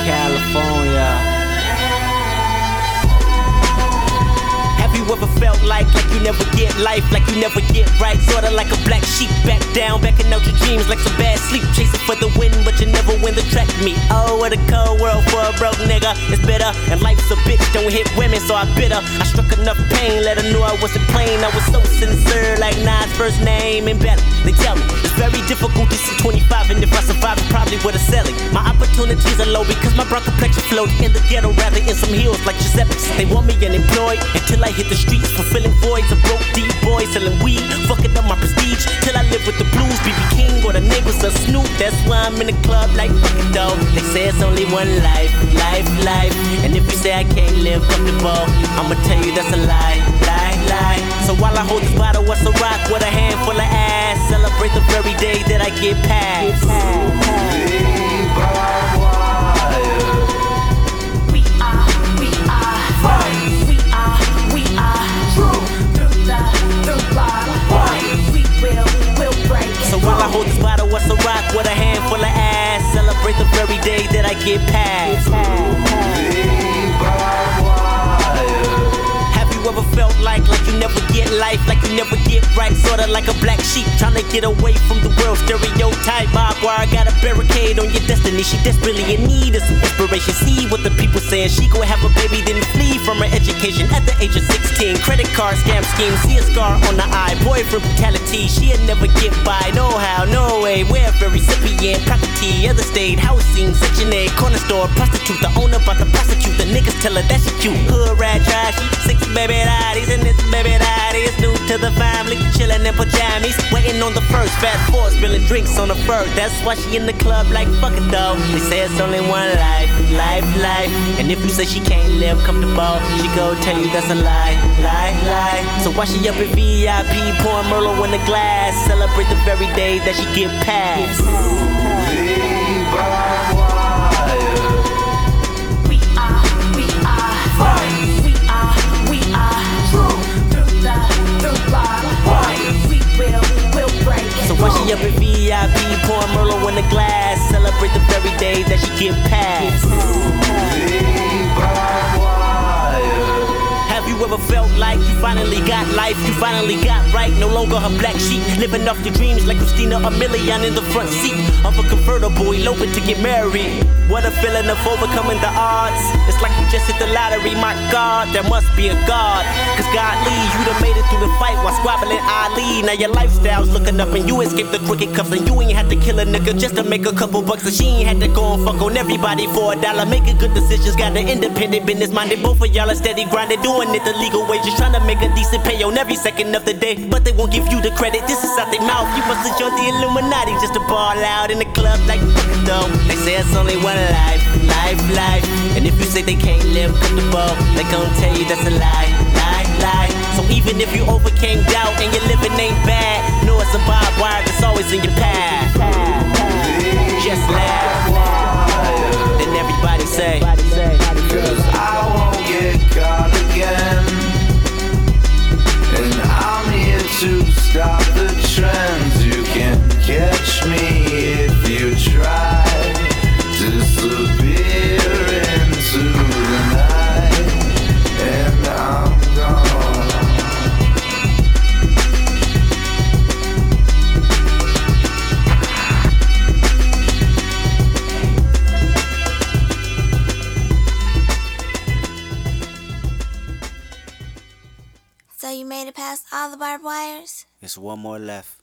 California. Have you ever felt like you never get life, like you never get right? Sorta like a black sheep, back down, backing out your dreams like some bad sleep. Chasing for the win, but you never win the track meet. Oh, what a cold world for a broke nigga. It's bitter, and life's a bitch, don't hit women, so I bit her. I struck enough pain, let her know I wasn't plain. I was so sincere, like Nas' first name and better. They tell me it's very difficult to see 25, and if I survive, I probably would've selling. My opportunities are low because my brown complexion flowed in the ghetto, rather in some hills like Giuseppe's. They want me unemployed until I hit the streets, fulfilling voids of broke deep boys selling weed, fucking up my prestige till I live with the blues. BB King or the neighbors of Snoop. That's why I'm in the club like fucking dope. They say it's only one life, life. And if you say I can't live comfortable, I'ma tell you that's a lie. So while I hold this bottle, what's a rock with a handful of ass? Celebrate the very day that I get past. So while I hold this bottle, what's a rock with a handful of ass? Celebrate the very day that I get past. Have you ever felt like you never get life, like you never get right? Sorta like a black sheep trying to get away from the world stereotype. Barbed wire got a barricade on your destiny. She desperately in need of some inspiration. See what the people saying. She gon' have a baby, then flee from her education at the age of 16. Credit card scam scheme, see a scar on the eye. Boyfriend brutality, she'll never get by. No how, no way. Welfare recipient, property, other state, housing, Section 8, corner store, prostitute. The owner about to prosecute. The niggas tell her that she cute. Hood rat trashy, 6 baby daddies, and this baby daddy is new to the family. Chillin' in pajamas, waiting on the first. Fast forward, spilling drinks on the fur. That's why she in the club like fuck it though. They say it's only one life. And if you say she can't live comfortable, she gon' tell you that's a lie. So why she up in VIP, pouring Merlot in the glass? Celebrate the very day that she get past. So why she up in VIP, pouring Merlot in the glass? Celebrate the very day that she get past. Have you ever felt like you finally got life, you finally got right? No longer her black sheep, living off your dreams like Christina Aguilera in the front seat of a convertible, eloping to get married. What a feeling of overcoming the odds. It's like you just hit the lottery, my God, there must be a God. Cause God lead, you done made it through the fight while squabbling Ali. Now your lifestyle's looking up and you escaped the crooked cuffs. And you ain't had to kill a nigga just to make a couple bucks. And she ain't had to go and fuck on everybody for $1. Making good decisions, got an independent business minded. Both of y'all are steady grinding, doing it the legal way. Just trying to make a decent pay on every second of the day. But they won't give you the credit, this is out their mouth. You must have joined the Illuminati just to ball out in the club like fucking dope. They say it's only one life. And if you say they can't live comfortable, they gon' tell you that's a lie. So even if you overcame doubt and your living ain't bad, know it's a barbed wire that's always in your path. Just laugh, then everybody say, cause I won't get caught again, and I'm here to stop the trends. You can catch me if you try. Disappear into the night, and I'm gone. So you made it past all the barbed wires? There's one more left.